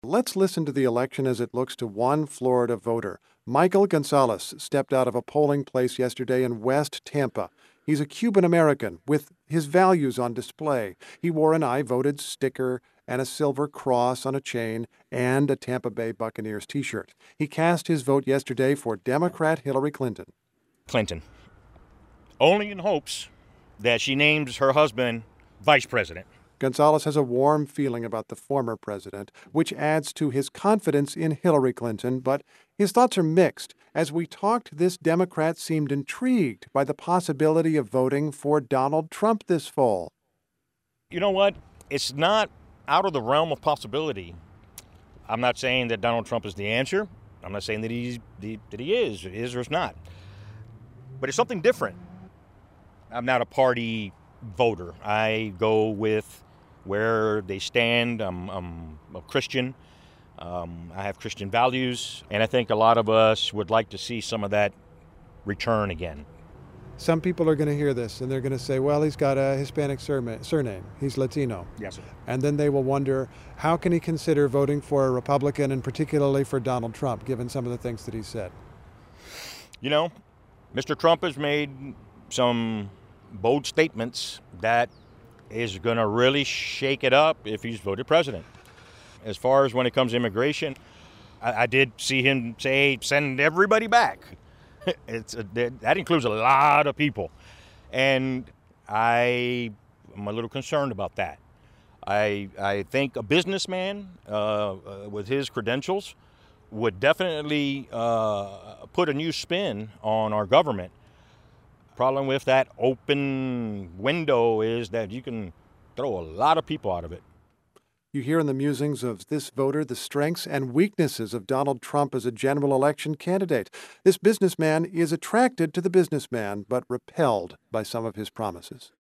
Let's listen to the election as it looks to one Florida voter. Michael Gonzalez stepped out of a polling place yesterday in West Tampa. He's a Cuban American with his values on display. He wore an I voted sticker and a silver cross on a chain and a Tampa Bay Buccaneers t-shirt. He cast his vote yesterday for Democrat Hillary Clinton. Clinton. Only in hopes that she names her husband vice president. Gonzalez has a warm feeling about the former president, which adds to his confidence in Hillary Clinton, but his thoughts are mixed. As we talked, this Democrat seemed intrigued by the possibility of voting for Donald Trump this fall. You know what? It's not out of the realm of possibility. I'm not saying that Donald Trump is the answer. I'm not saying that he is or is not. But it's something different. I'm not a party voter. I go with where they stand. I'm a Christian. I have Christian values, and I think a lot of us would like to see some of that return again. Some people are going to hear this and they're going to say, well, he's got a Hispanic surname. He's Latino. Yes, sir. And then they will wonder, how can he consider voting for a Republican and particularly for Donald Trump, given some of the things that he said? You know, Mr. Trump has made some bold statements that is going to really shake it up if he's voted president. As far as when it comes to immigration, I did see him say, send everybody back. That includes a lot of people. And I am a little concerned about that. I think a businessman with his credentials would definitely put a new spin on our government. Problem with that open window is that you can throw a lot of people out of it. You hear in the musings of this voter the strengths and weaknesses of Donald Trump as a general election candidate. This businessman is attracted to the businessman, but repelled by some of his promises.